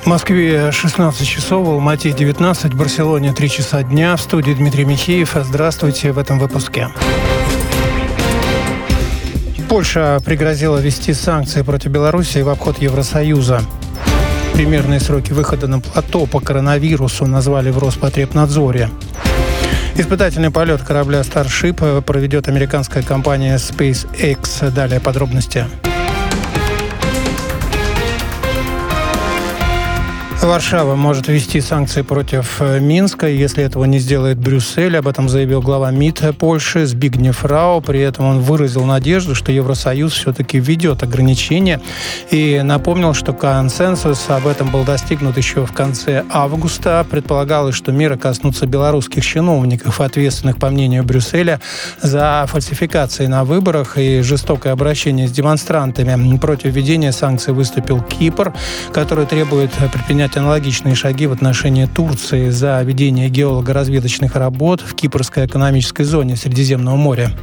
В Москве 16 часов, в Алмате 19, в Барселоне 3 часа дня. В студии Дмитрий Михеев. Здравствуйте в этом выпуске. Польша пригрозила ввести санкции против Белоруссии в обход Евросоюза. Примерные сроки выхода на плато по коронавирусу назвали в Роспотребнадзоре. Испытательный полет корабля Starship проведет американская компания SpaceX. Далее подробности. Варшава может ввести санкции против Минска, если этого не сделает Брюссель. Об этом заявил глава МИД Польши Збигнев Рау. При этом он выразил надежду, что Евросоюз все-таки введет ограничения. И напомнил, что консенсус об этом был достигнут еще в конце августа. Предполагалось, что меры коснутся белорусских чиновников, ответственных, по мнению Брюсселя, за фальсификации на выборах и жестокое обращение с демонстрантами. Против введения санкций выступил Кипр, который требует предпринять аналогичные шаги в отношении Турции за ведение геолого-разведочных работ в Кипрской экономической зоне Средиземного моря.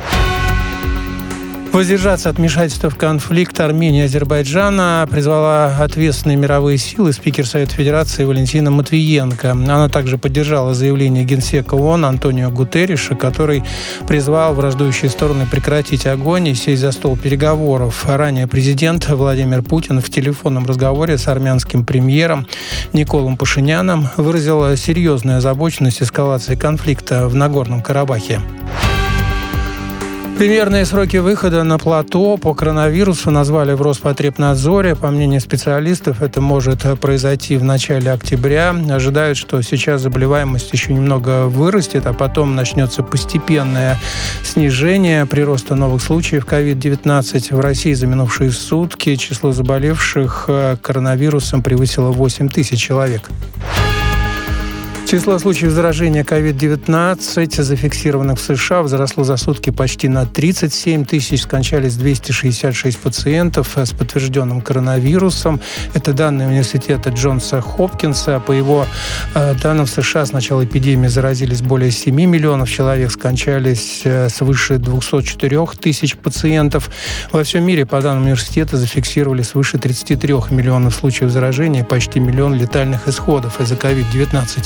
Воздержаться от вмешательства в конфликт Армении и Азербайджана призвала ответственные мировые силы спикер Совета Федерации Валентина Матвиенко. Она также поддержала заявление генсека ООН Антонио Гутерриша, который призвал враждующие стороны прекратить огонь и сесть за стол переговоров. Ранее президент Владимир Путин в телефонном разговоре с армянским премьером Николом Пашиняном выразил серьезную озабоченность эскалации конфликта в Нагорном Карабахе. Примерные сроки выхода на плато по коронавирусу назвали в Роспотребнадзоре. По мнению специалистов, это может произойти в начале октября. Ожидают, что сейчас заболеваемость еще немного вырастет, а потом начнется постепенное снижение прироста новых случаев COVID-19. В России за минувшие сутки число заболевших коронавирусом превысило 8 тысяч человек. Число случаев заражения COVID-19, зафиксированных в США, возросло за сутки почти на 37 тысяч. Скончались 266 пациентов с подтвержденным коронавирусом. Это данные университета Джонса Хопкинса. По его данным, в США с начала эпидемии заразились более 7 миллионов человек, скончались свыше 204 тысяч пациентов. Во всем мире, по данным университета, зафиксировали свыше 33 миллионов случаев заражения и почти миллион летальных исходов из-за COVID-19.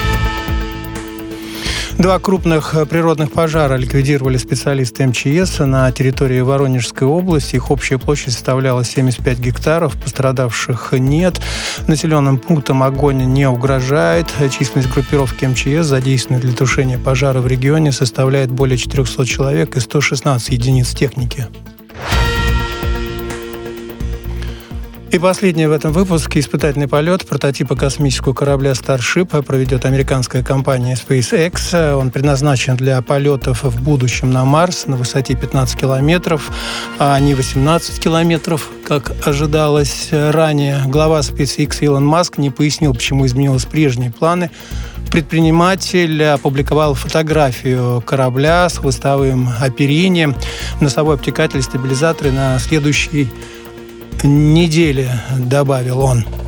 2 крупных природных пожара ликвидировали специалисты МЧС на территории Воронежской области. Их общая площадь составляла 75 гектаров, пострадавших нет. Населенным пунктам огонь не угрожает. Численность группировки МЧС, задействованной для тушения пожара в регионе, составляет более 400 человек и 116 единиц техники. И последнее в этом выпуске. Испытательный полет прототипа космического корабля Starship проведет американская компания SpaceX. Он предназначен для полетов в будущем на Марс на высоте 15 километров, а не 18 километров, как ожидалось ранее. Глава SpaceX Илон Маск не пояснил, почему изменились прежние планы. Предприниматель опубликовал фотографию корабля с хвостовым оперением, носовой обтекатель, стабилизаторы на следующий неделе, добавил он.